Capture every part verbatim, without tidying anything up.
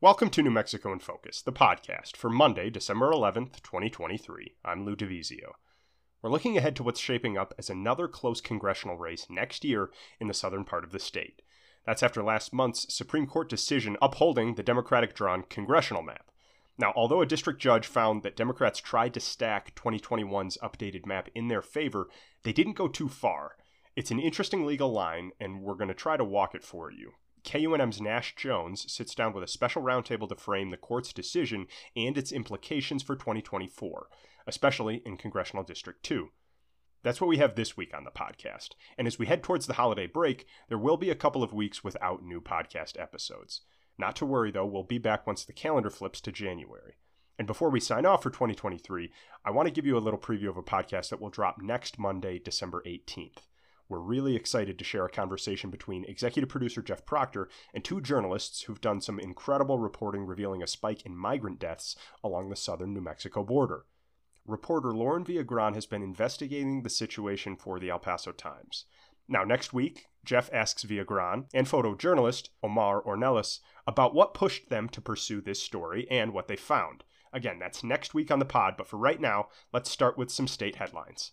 Welcome to New Mexico in Focus, the podcast for Monday, December eleventh, twenty twenty-three. I'm Lou DeVizio. We're looking ahead to what's shaping up as another close congressional race next year in the southern part of the state. That's after last month's Supreme Court decision upholding the Democratic-drawn congressional map. Now, although a district judge found that Democrats tried to stack twenty twenty-one's updated map in their favor, they didn't go too far. It's an interesting legal line, and we're going to try to walk it for you. K U N M's Nash Jones sits down with a special roundtable to frame the court's decision and its implications for twenty twenty-four, especially in Congressional District two. That's what we have this week on the podcast. And as we head towards the holiday break, there will be a couple of weeks without new podcast episodes. Not to worry, though, we'll be back once the calendar flips to January. And before we sign off for twenty twenty-three, I want to give you a little preview of a podcast that will drop next Monday, December eighteenth. We're really excited to share a conversation between executive producer Jeff Proctor and two journalists who've done some incredible reporting revealing a spike in migrant deaths along the southern New Mexico border. Reporter Lauren Villagran has been investigating the situation for the El Paso Times. Now, next week, Jeff asks Villagran and photojournalist Omar Ornelas about what pushed them to pursue this story and what they found. Again, that's next week on the pod, but for right now, let's start with some state headlines.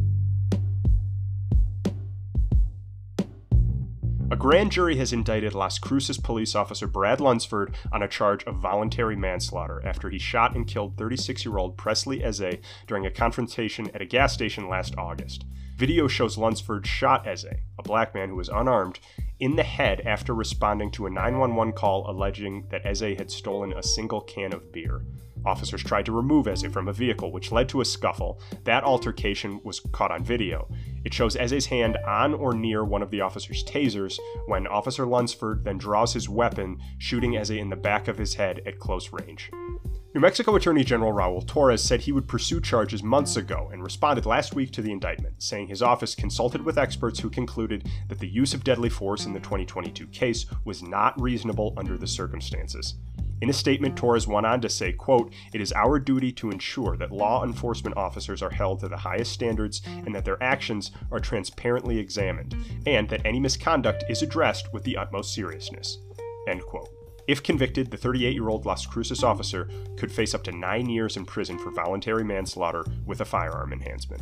A grand jury has indicted Las Cruces police officer Brad Lunsford on a charge of voluntary manslaughter after he shot and killed thirty-six-year-old Presley Eze during a confrontation at a gas station last August. Video shows Lunsford shot Eze, a black man who was unarmed, in the head after responding to a nine one one call alleging that Eze had stolen a single can of beer. Officers tried to remove Eze from a vehicle, which led to a scuffle. That altercation was caught on video. It shows Eze's hand on or near one of the officer's tasers when Officer Lunsford then draws his weapon, shooting Eze in the back of his head at close range. New Mexico Attorney General Raul Torres said he would pursue charges months ago and responded last week to the indictment, saying his office consulted with experts who concluded that the use of deadly force in the twenty twenty-two case was not reasonable under the circumstances. In a statement, Torres went on to say, quote, "It is our duty to ensure that law enforcement officers are held to the highest standards and that their actions are transparently examined, and that any misconduct is addressed with the utmost seriousness." End quote. If convicted, the thirty-eight-year-old Las Cruces officer could face up to nine years in prison for voluntary manslaughter with a firearm enhancement.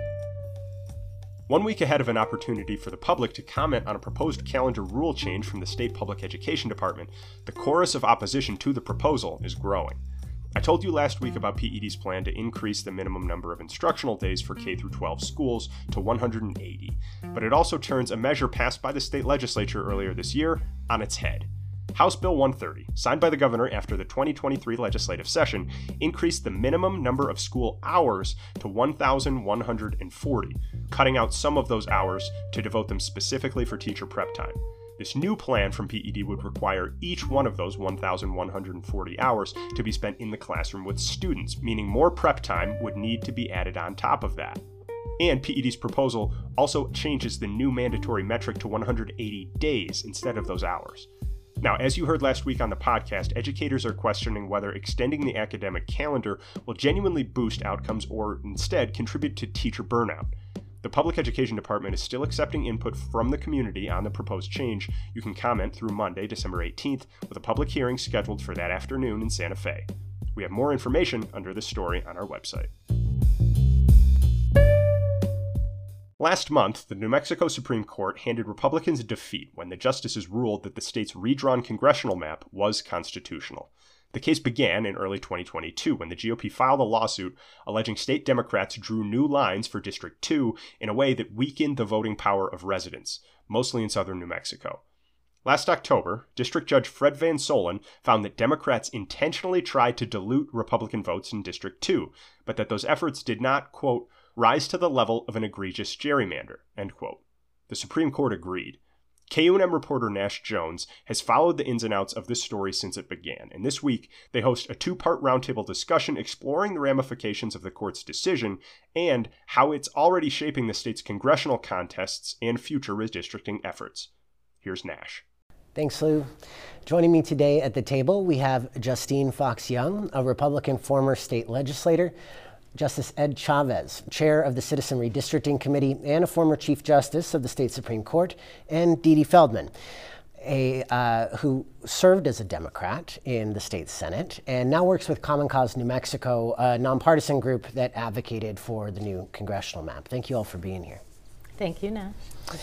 One week ahead of an opportunity for the public to comment on a proposed calendar rule change from the State Public Education Department, the chorus of opposition to the proposal is growing. I told you last week about P E D's plan to increase the minimum number of instructional days for K through twelve schools to one hundred eighty, but it also turns a measure passed by the state legislature earlier this year on its head. House Bill one thirty, signed by the governor after the twenty twenty-three legislative session, increased the minimum number of school hours to one thousand one hundred forty, cutting out some of those hours to devote them specifically for teacher prep time. This new plan from P E D would require each one of those one thousand one hundred forty hours to be spent in the classroom with students, meaning more prep time would need to be added on top of that. And P E D's proposal also changes the new mandatory metric to one hundred eighty days instead of those hours. Now, as you heard last week on the podcast, educators are questioning whether extending the academic calendar will genuinely boost outcomes or instead contribute to teacher burnout. The Public Education Department is still accepting input from the community on the proposed change. You can comment through Monday, December eighteenth, with a public hearing scheduled for that afternoon in Santa Fe. We have more information under this story on our website. Last month, the New Mexico Supreme Court handed Republicans a defeat when the justices ruled that the state's redrawn congressional map was constitutional. The case began in early twenty twenty-two when the G O P filed a lawsuit alleging state Democrats drew new lines for District two in a way that weakened the voting power of residents, mostly in southern New Mexico. Last October, District Judge Fred Van Solen found that Democrats intentionally tried to dilute Republican votes in District two, but that those efforts did not, quote, rise to the level of an egregious gerrymander, end quote. The Supreme Court agreed. K U N M reporter Nash Jones has followed the ins and outs of this story since it began, and this week they host a two-part roundtable discussion exploring the ramifications of the court's decision and how it's already shaping the state's congressional contests and future redistricting efforts. Here's Nash. Thanks, Lou. Joining me today at the table, we have Justine Fox Young, a Republican former state legislator, Justice Ed Chavez, chair of the Citizen Redistricting Committee and a former Chief Justice of the State Supreme Court, and Dee Dee Feldman. a, uh, who served as a Democrat in the state Senate and now works with Common Cause New Mexico, a nonpartisan group that advocated for the new congressional map. Thank you all for being here. Thank you, Nash.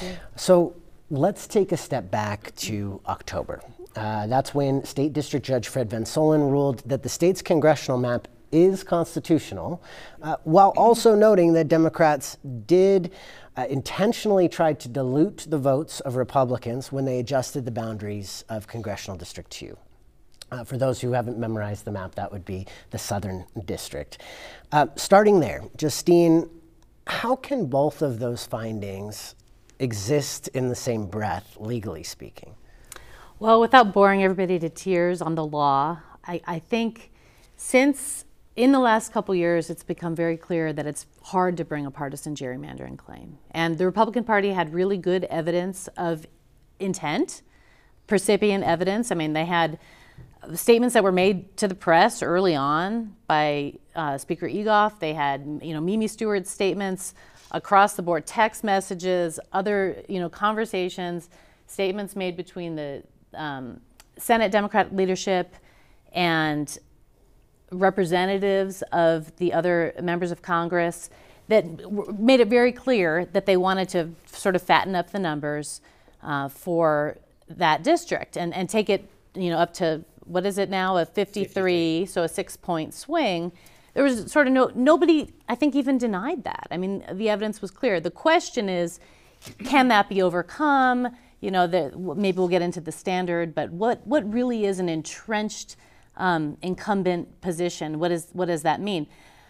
So let's take a step back to October. Uh, that's when State District Judge Fred Van Solen ruled that the state's congressional map is constitutional, uh, while also noting that Democrats did uh, intentionally try to dilute the votes of Republicans when they adjusted the boundaries of Congressional District two. Uh, for those who haven't memorized the map, that would be the Southern District. Uh, starting there, Justine, how can both of those findings exist in the same breath, legally speaking? Well, without boring everybody to tears on the law, I, I think since in the last couple years, it's become very clear that it's hard to bring a partisan gerrymandering claim. And the Republican Party had really good evidence of intent, percipient evidence. I mean, they had statements that were made to the press early on by uh, Speaker Egoff. They had, you know, Mimi Stewart's statements across the board, text messages, other, you know, conversations, statements made between the um, Senate Democrat leadership and representatives of the other members of Congress that w- made it very clear that they wanted to sort of fatten up the numbers uh, for that district and, and take it, you know, up to, what is it now, a fifty-three, so a six-point swing. There was sort of no, nobody, I think, even denied that. I mean, the evidence was clear. The question is, can that be overcome? You know, the, maybe we'll get into the standard, but what, what really is an entrenched Um, incumbent position? What is what does that mean?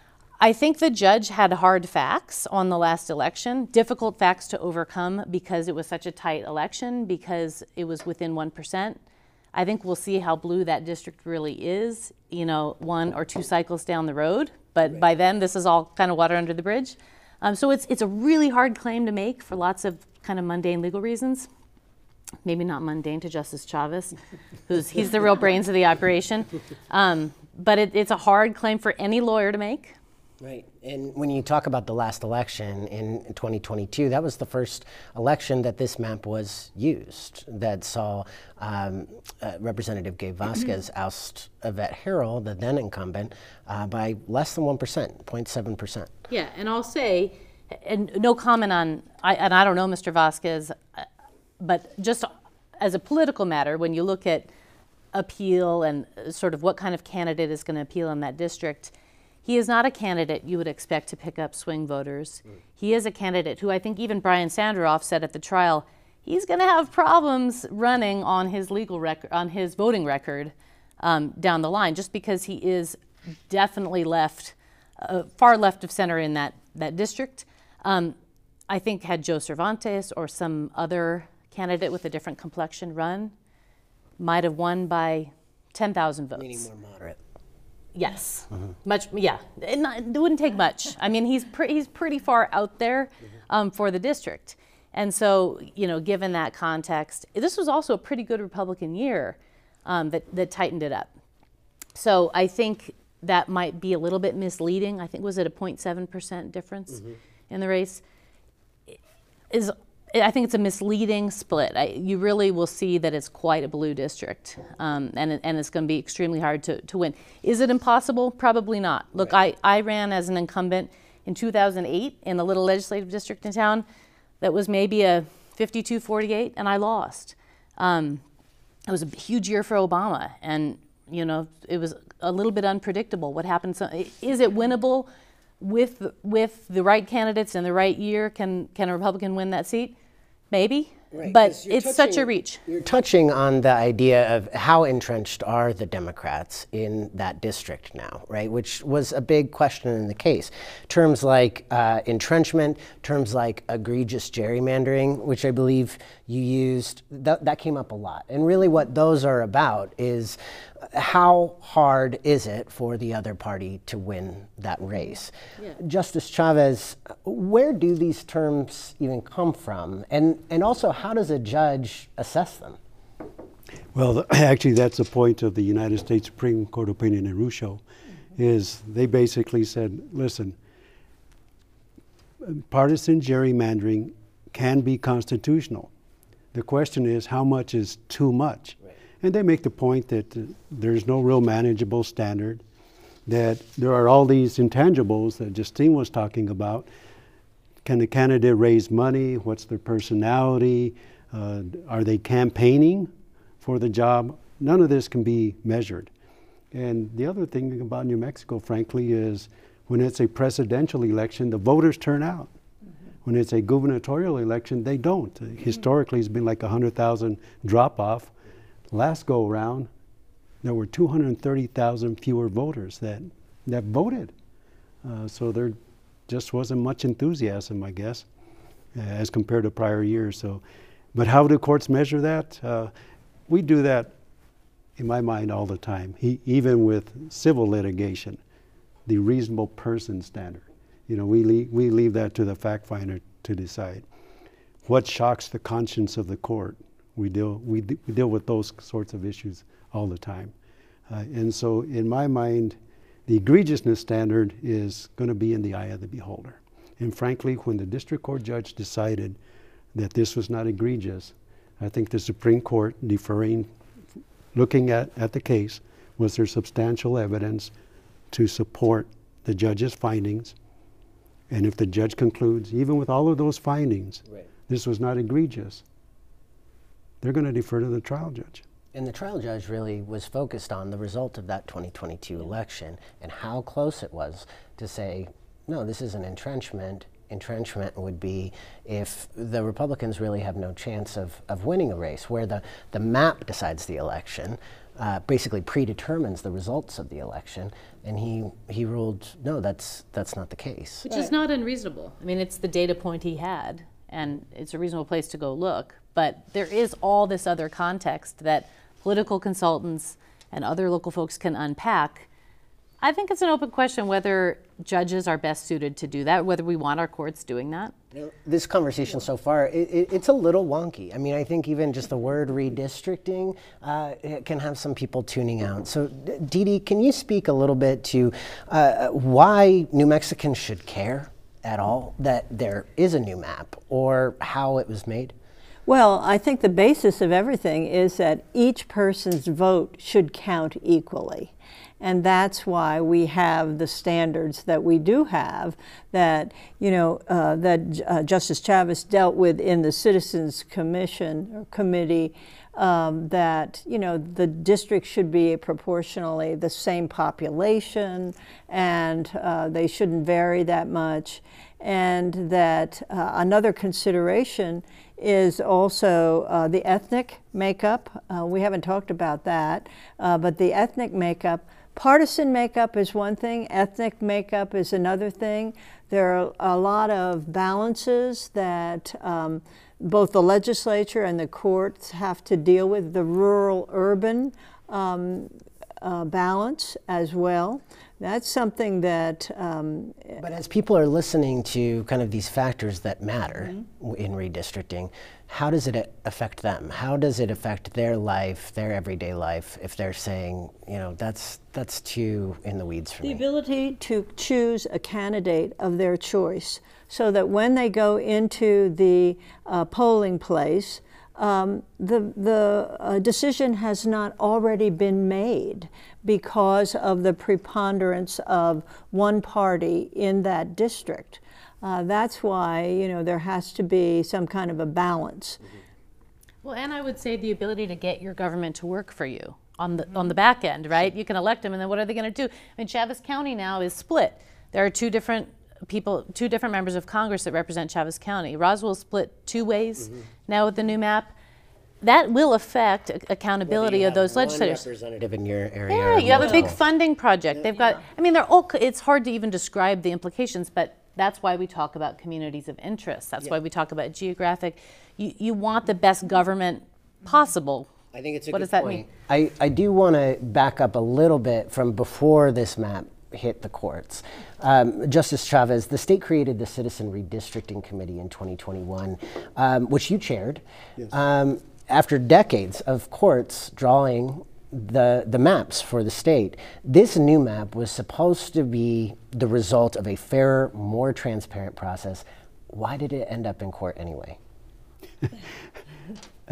I think the judge had hard facts on the last election, difficult facts to overcome because it was such a tight election, because it was within one percent. I think we'll see how blue that district really is, you know, one or two cycles down the road. But right. By then, this is all kind of water under the bridge. Um, so it's it's a really hard claim to make for lots of kind of mundane legal reasons. Maybe not mundane to Justice Chavez, who's he's the real brains of the operation. Um, but it, it's a hard claim for any lawyer to make. Right. And when you talk about the last election in twenty twenty-two, that was the first election that this map was used, that saw um, uh, Representative Gabe Vasquez oust Yvette Herrell, the then incumbent, uh, by less than one percent, zero point seven percent. Yeah, and I'll say, and no comment on, I, and I don't know Mister Vasquez, but just as a political matter, when you look at appeal and sort of what kind of candidate is going to appeal in that district, he is not a candidate you would expect to pick up swing voters. Mm. He is a candidate who I think even Brian Sanderoff said at the trial, he's going to have problems running on his legal record, on his voting record um, down the line, just because he is definitely left, uh, far left of center in that, that district. Um, I think had Joe Cervantes or some other candidate with a different complexion run, might have won by ten thousand votes. Meaning more moderate. Yes, mm-hmm. much, yeah, it, not, it wouldn't take much. I mean, he's, pre- he's pretty far out there um, for the district. And so, you know, given that context, this was also a pretty good Republican year um, that, that tightened it up. So I think that might be a little bit misleading. I think, was it a zero point seven percent difference mm-hmm. in the race? Is I think it's a misleading split. I, you really will see that it's quite a blue district, um, and, it, and it's going to be extremely hard to, to win. Is it impossible? Probably not. Look, right. I, I ran as an incumbent in two thousand eight in the little legislative district in town that was maybe a fifty-two forty-eight, and I lost. Um, it was a huge year for Obama, and you know it was a little bit unpredictable what happened. So, is it winnable with with the right candidates in the right year? Can can a Republican win that seat? Maybe, right, but it's touching, such a reach. You're touching on the idea of how entrenched are the Democrats in that district now, right? Which was a big question in the case. Terms like uh, entrenchment, terms like egregious gerrymandering, which I believe you used, th- that came up a lot. And really what those are about is how hard is it for the other party to win that race? Yeah. Justice Chavez, where do these terms even come from? And and also, how does a judge assess them? Well, actually, that's the point of the United States Supreme Court opinion in Rucho, mm-hmm. is they basically said, listen, partisan gerrymandering can be constitutional, The question is, how much is too much? Right. And they make the point that uh, there's no real manageable standard, that there are all these intangibles that Justine was talking about. Can the candidate raise money? What's their personality? Uh, are they campaigning for the job? None of this can be measured. And the other thing about New Mexico, frankly, is when it's a presidential election, the voters turn out. Mm-hmm. When it's a gubernatorial election, they don't. Mm-hmm. Historically, it's been like a one hundred thousand drop-off. Last go-around, there were two hundred thirty thousand fewer voters that, that voted. Uh, so there just wasn't much enthusiasm, I guess, uh, as compared to prior years. So, but how do courts measure that? Uh, we do that, in my mind, all the time, he, even with civil litigation, the reasonable person standard. You know, we, leave, we leave that to the fact finder to decide. What shocks the conscience of the court? We deal, we, d we deal with those sorts of issues all the time. Uh, and so, in my mind, the egregiousness standard is going to be in the eye of the beholder. And frankly, when the district court judge decided that this was not egregious, I think the Supreme Court, deferring, looking at, at the case, was there substantial evidence to support the judge's findings? And if the judge concludes, even with all of those findings, right, this was not egregious, they're going to defer to the trial judge. And the trial judge really was focused on the result of that twenty twenty-two election and how close it was to say, no, this is an entrenchment. Entrenchment would be if the Republicans really have no chance of, of winning a race, where the, the map decides the election, uh, basically predetermines the results of the election, and he he ruled, no, that's, that's not the case. Which is not unreasonable. I mean, it's the data point he had, and it's a reasonable place to go look. But there is all this other context that political consultants and other local folks can unpack. I think it's an open question whether judges are best suited to do that, whether we want our courts doing that. You know, this conversation so far, it, it, it's a little wonky. I mean, I think even just the word redistricting uh, it can have some people tuning out. So, Dee Dee, can you speak a little bit to uh, why New Mexicans should care at all that there is a new map, or how it was made? Well, I think the basis of everything is that each person's vote should count equally. And that's why we have the standards that we do have that, you know, uh, that uh, Justice Chavez dealt with in the Citizens Commission or Committee, um, that, you know, the district should be proportionally the same population, and uh, they shouldn't vary that much. And that uh, another consideration is also uh, the ethnic makeup. Uh, we haven't talked about that, uh, but the ethnic makeup, partisan makeup is one thing, ethnic makeup is another thing. There are a lot of balances that um, both the legislature and the courts have to deal with, the rural-urban um, uh, balance as well. That's something that... Um, but as people are listening to kind of these factors that matter mm-hmm. in redistricting, how does it affect them? How does it affect their life, their everyday life, if they're saying, you know, that's, that's too in the weeds for the me? The ability to choose a candidate of their choice so that when they go into the uh, polling place, Um, the, the uh, decision has not already been made because of the preponderance of one party in that district. Uh, that's why, you know, there has to be some kind of a balance. Mm-hmm. Well, and I would say the ability to get your government to work for you on the, on the back end, right? You can elect them, and then what are they going to do? I mean, Chaves County now is split. There are two different people, two different members of Congress that represent Chaves County. Roswell split two ways mm-hmm. now with the new map. That will affect accountability of those legislators. Representative in your area. Yeah, you have a big funding project. They've got, I mean, they're all, it's hard to even describe the implications, but that's why we talk about communities of interest. That's yeah. why we talk about geographic. You, you want the best government possible. I think it's a what good does that point. mean? I, I do want to back up a little bit from before this map hit the courts. Um, Justice Chavez, the state created the Citizen Redistricting Committee in twenty twenty-one, um, which you chaired. Yes. Um, after decades of courts drawing the, the maps for the state, this new map was supposed to be the result of a fairer, more transparent process. Why did it end up in court anyway?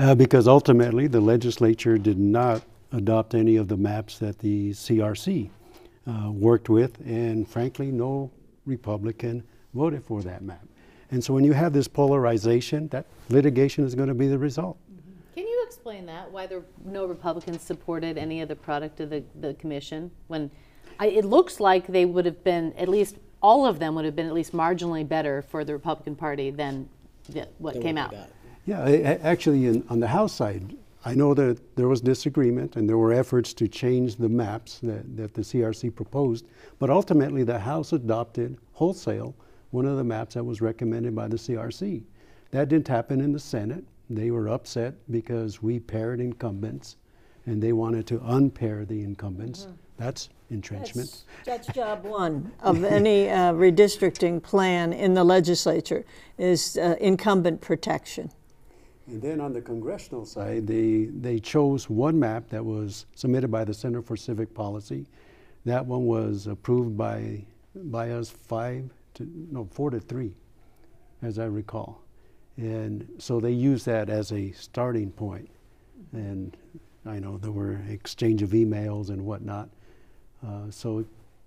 Uh, because ultimately, the legislature did not adopt any of the maps that the C R C uh, worked with, and frankly, no Republican voted for that map. And so when you have this polarization, that litigation is going to be the result. Can you explain that, why there no Republicans supported any of the product of the, the commission? When I, it looks like they would have been, at least all of them would have been at least marginally better for the Republican Party than the, what Than came what out. they got. Yeah, I- I- actually, in, on the House side, I know that there was disagreement and there were efforts to change the maps that, that the C R C proposed, but ultimately the House adopted wholesale one of the maps that was recommended by the C R C. That didn't happen in the Senate. They were upset because we paired incumbents and they wanted to unpair the incumbents. Mm-hmm. That's entrenchment. That's, that's job one of any uh, redistricting plan in the legislature is uh, incumbent protection. And then on the congressional side, they, they chose one map that was submitted by the Center for Civic Policy. That one was approved by, by us five to, no, four to three, as I recall. And so they used that as a starting point. And I know there were exchange of emails and whatnot. Uh, so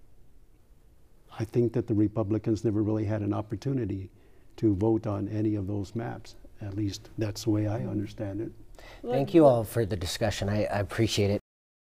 I think that the Republicans never really had an opportunity to vote on any of those maps. At least that's the way I understand it. Thank you all for the discussion. I, I appreciate it.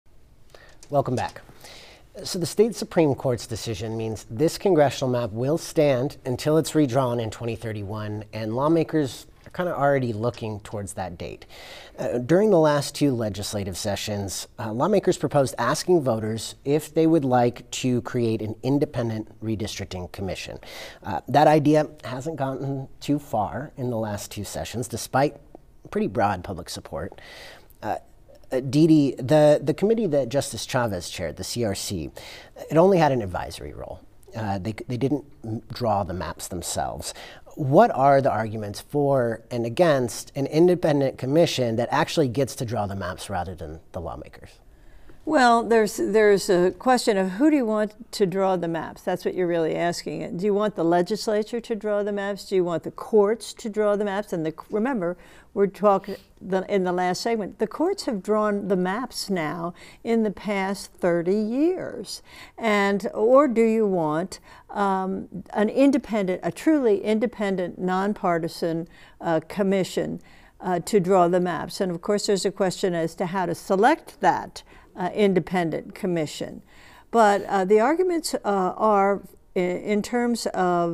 Welcome back. So the state Supreme Court's decision means this congressional map will stand until it's redrawn in twenty thirty-one, and lawmakers are kind of already looking towards that date. Uh, during the last two legislative sessions, uh, lawmakers proposed asking voters if they would like to create an independent redistricting commission. Uh, that idea hasn't gotten too far in the last two sessions, despite pretty broad public support. Uh, Uh, Dee Dee, the, the committee that Justice Chavez chaired, the C R C, it only had an advisory role. Uh, they, they didn't draw the maps themselves. What are the arguments for and against an independent commission that actually gets to draw the maps rather than the lawmakers? Well, there's there's a question of who do you want to draw the maps? That's what you're really asking. Do you want the legislature to draw the maps? Do you want the courts to draw the maps? And the, remember, we're talking the, in the last segment, the courts have drawn the maps now in the past thirty years. And or do you want um, an independent, a truly independent, nonpartisan uh, commission uh, to draw the maps? And of course, there's a question as to how to select that Uh, independent commission. But uh, the arguments uh, are in, in terms of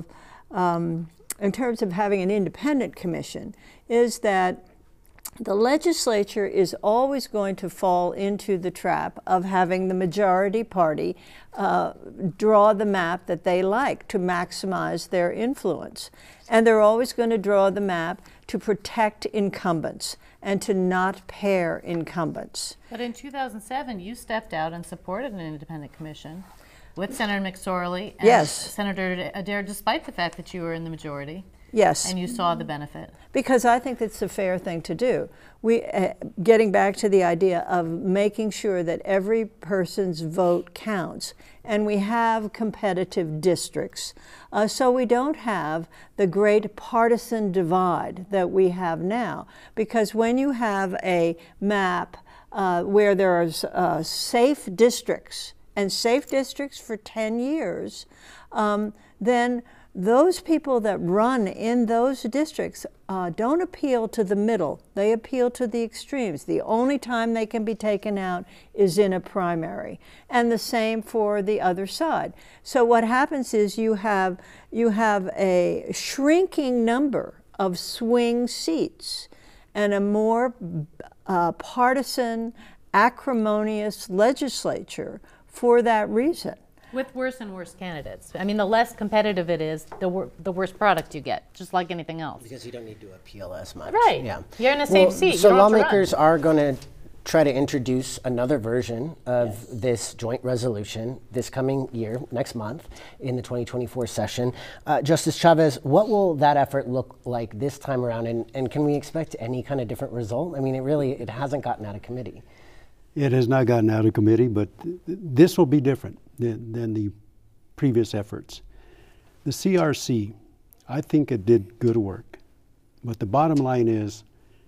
um, in terms of having an independent commission is that the legislature is always going to fall into the trap of having the majority party uh, draw the map that they like to maximize their influence. And they're always going to draw the map to protect incumbents and to not pair incumbents. But in two thousand seven, you stepped out and supported an independent commission with Senator McSorley and Yes. Senator Adair, despite the fact that you were in the majority. Yes. And you saw the benefit. Because I think that's a fair thing to do. We, uh, getting back to the idea of making sure that every person's vote counts, and we have competitive districts, uh, so we don't have the great partisan divide that we have now. Because when you have a map uh, where there are uh, safe districts, and safe districts for ten years, um, then those people that run in those districts uh, don't appeal to the middle. They appeal to the extremes. The only time they can be taken out is in a primary. And the same for the other side. So what happens is you have, you have a shrinking number of swing seats and a more uh, partisan, acrimonious legislature for that reason. With worse and worse candidates. I mean, the less competitive it is, the, wor the worse product you get, just like anything else. Because you don't need to appeal as much. Right. Yeah. You're in a safe Well, seat. So you don't have to lawmakers run. are going to try to introduce another version of yes. this joint resolution this coming year, next month, in the twenty twenty-four session. Uh, Justice Chavez, what will that effort look like this time around, and, and can we expect any kind of different result? I mean, it really, it hasn't gotten out of committee. It has not gotten out of committee, but th this will be different than, than the previous efforts. The C R C, I think it did good work, but the bottom line is,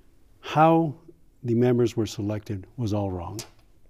how the members were selected was all wrong.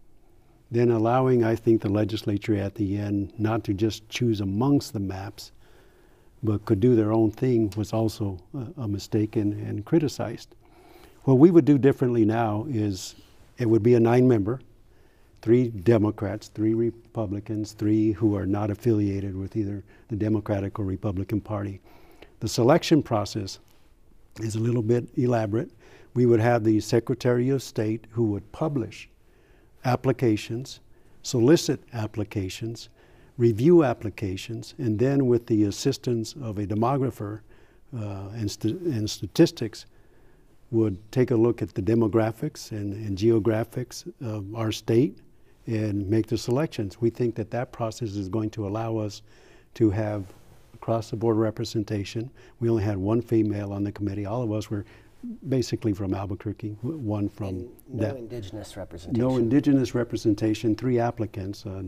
Then allowing, I think, the legislature at the end not to just choose amongst the maps, but could do their own thing was also a, a mistake and, and criticized. What we would do differently now is it would be a nine-member, three Democrats, three Republicans, three who are not affiliated with either the Democratic or Republican Party. The selection process is a little bit elaborate. We would have the Secretary of State who would publish applications, solicit applications, review applications, and then with the assistance of a demographer uh, and, st and statistics, would take a look at the demographics and, and geographics of our state and make the selections. We think that that process is going to allow us to have across-the-board representation. We only had one female on the committee. All of us were basically from Albuquerque, one from... And no that, indigenous representation. No indigenous representation, three applicants. Uh,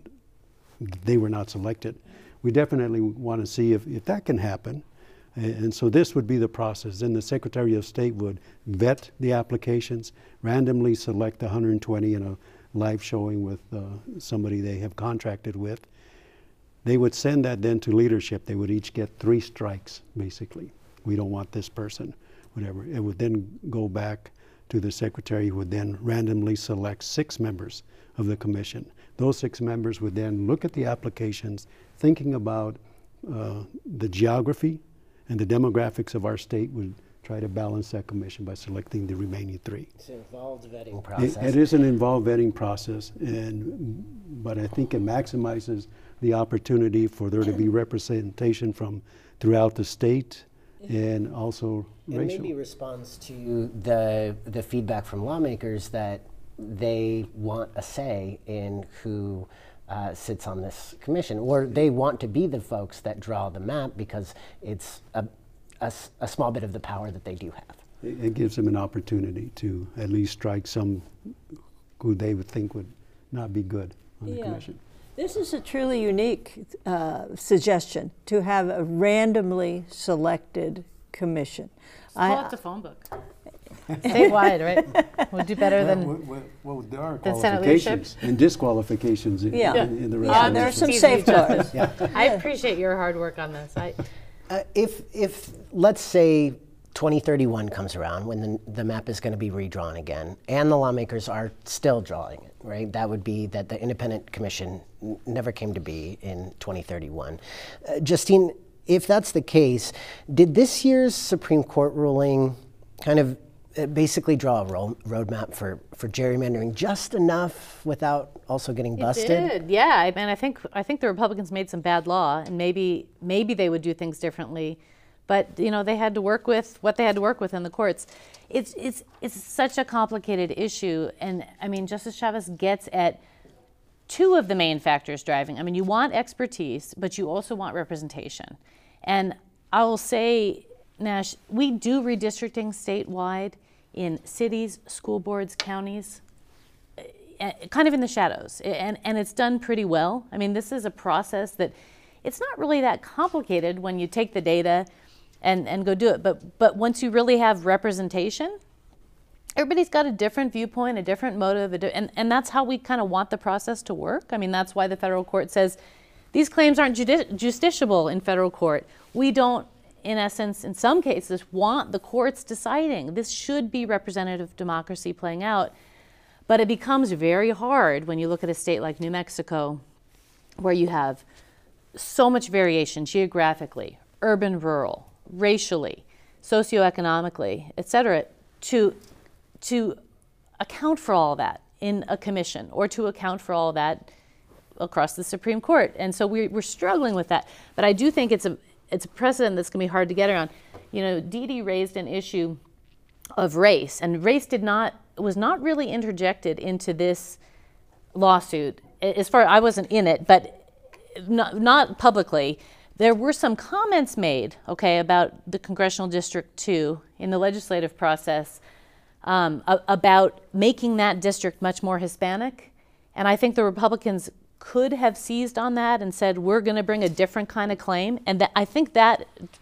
they were not selected. We definitely want to see if, if that can happen. And so this would be the process. Then the Secretary of State would vet the applications, randomly select one hundred twenty in a live showing with uh, somebody they have contracted with. They would send that then to leadership. They would each get three strikes, basically. We don't want this person, whatever. It would then go back to the Secretary, who would then randomly select six members of the commission. Those six members would then look at the applications, thinking about uh, the geography and the demographics of our state, would try to balance that commission by selecting the remaining three. It's an involved vetting process. It, it is an involved vetting process, and but I think it maximizes the opportunity for there to be representation from throughout the state and also It racial. maybe responds to the the feedback from lawmakers that they want a say in who uh, sits on this commission, or they want to be the folks that draw the map because it's a, a s- a small bit of the power that they do have. It, it gives them an opportunity to at least strike some who they would think would not be good on the Yeah. commission. This is a truly unique uh, suggestion, to have a randomly selected commission. Pull I- up the phone book. Statewide, right? We'll do better than. Well, well, well, there are than Senate leadership. qualifications and disqualifications in, Yeah. in, in the Yeah, resolution. there are some Easy safeguards. I appreciate your hard work on this. I, Uh, if, if, let's say twenty thirty-one comes around when the, the map is going to be redrawn again, and the lawmakers are still drawing it, right? That would be that the independent commission n- never came to be in twenty thirty-one. Uh, Justine, if that's the case, did this year's Supreme Court ruling kind of uh, basically draw a ro- roadmap for, for gerrymandering just enough without also getting busted? It did, yeah. I mean, I think I think the Republicans made some bad law, and maybe maybe they would do things differently, but you know they had to work with what they had to work with in the courts. It's it's it's such a complicated issue, and I mean, Justice Chavez gets at two of the main factors driving. I mean, you want expertise, but you also want representation, and I will say, Nash, we do redistricting statewide in cities, school boards, counties, uh, kind of in the shadows, and, and it's done pretty well. I mean, this is a process that it's not really that complicated when you take the data and, and go do it, but, but once you really have representation, everybody's got a different viewpoint, a different motive, a di- and, and that's how we kind of want the process to work. I mean, that's why the federal court says these claims aren't judi- justiciable in federal court. We don't, in essence, in some cases, want the courts deciding. This should be representative democracy playing out. But it becomes very hard when you look at a state like New Mexico, where you have so much variation geographically, urban, rural, racially, socioeconomically, et cetera, to, to account for all that in a commission or to account for all that across the Supreme Court. And so we, we're struggling with that. But I do think it's a It's a precedent that's going to be hard to get around. You know, Dee Dee raised an issue of race, and race did not was not really interjected into this lawsuit. As far I wasn't in it, but not, not publicly. There were some comments made, okay, about the Congressional District two in the legislative process um, a, about making that district much more Hispanic, and I think the Republicans could have seized on that and said, we're going to bring a different kind of claim. And that, I think that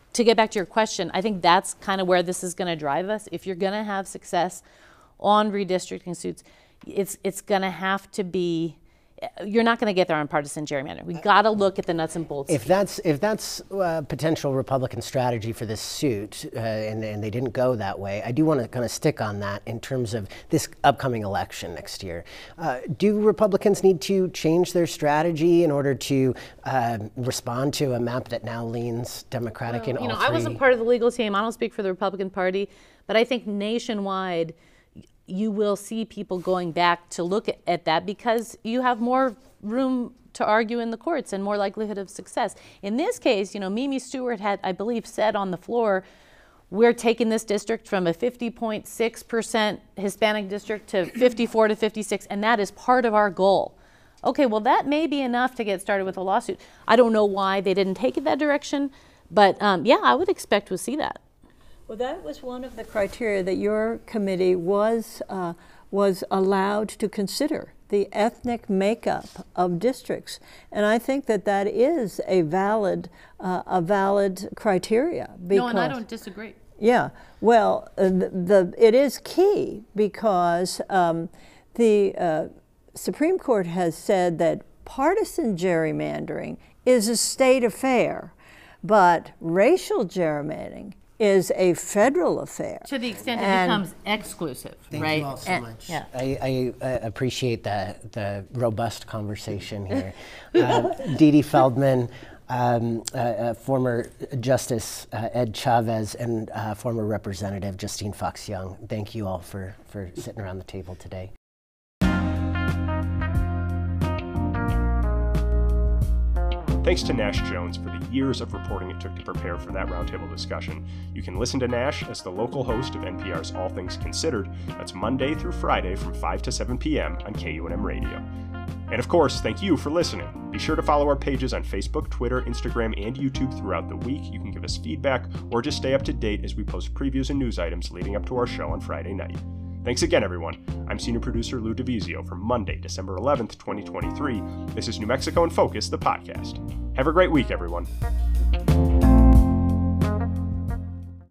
to get back to your question, I think that's kind of where this is going to drive us. If you're going to have success on redistricting suits, it's it's going to have to be. You're not going to get there on partisan gerrymandering. We got to look at the nuts and bolts. If that's if that's a potential Republican strategy for this suit, uh, and, and they didn't go that way, I do want to kind of stick on that in terms of this upcoming election next year. Uh, do Republicans need to change their strategy in order to uh, respond to a map that now leans Democratic well, in all you know, three? I wasn't part of the legal team. I don't speak for the Republican Party, but I think nationwide, you will see people going back to look at, at that because you have more room to argue in the courts and more likelihood of success. In this case, you know, Mimi Stewart had, I believe, said on the floor, we're taking this district from a fifty point six percent Hispanic district to fifty-four to fifty-six, and that is part of our goal. Okay, well, that may be enough to get started with a lawsuit. I don't know why they didn't take it that direction, but um, yeah, I would expect to see that. Well, that was one of the criteria that your committee was uh, was allowed to consider, the ethnic makeup of districts, and I think that that is a valid uh, a valid criteria. Because, no, and I don't disagree. Yeah, well, uh, the, the it is key because um, the uh, Supreme Court has said that partisan gerrymandering is a state affair, but racial gerrymandering is a federal affair. To the extent and it becomes exclusive, Thank right? you all so And- much. Yeah. I, I uh, appreciate the, the robust conversation here. uh, Dee Dee Feldman, um, uh, uh, former Justice uh, Ed Chavez, and uh, former Representative Justine Fox Young, thank you all for, for sitting around the table today. Thanks to Nash Jones for the years of reporting it took to prepare for that roundtable discussion. You can listen to Nash as the local host of N P R's All Things Considered. That's Monday through Friday from five to seven p.m. on K U N M Radio. And of course, thank you for listening. Be sure to follow our pages on Facebook, Twitter, Instagram, and YouTube throughout the week. You can give us feedback or just stay up to date as we post previews and news items leading up to our show on Friday night. Thanks again, everyone. I'm senior producer Lou DeVizio for Monday, December eleventh, twenty twenty-three. This is New Mexico in Focus, the podcast. Have a great week, everyone.